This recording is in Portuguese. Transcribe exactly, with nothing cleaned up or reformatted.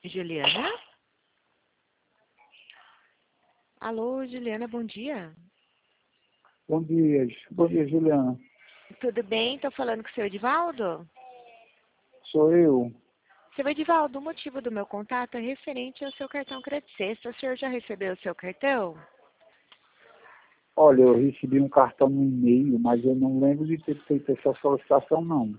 Juliana? Alô, Juliana, bom dia. Bom dia, bom dia, Juliana. Tudo bem? Estou falando com o seu Edivaldo? Sou eu. Seu Edivaldo, o motivo do meu contato é referente ao seu cartão Crédito Sexta. O senhor já recebeu o seu cartão? Olha, eu recebi um cartão no e-mail, mas eu não lembro de ter feito essa solicitação, não.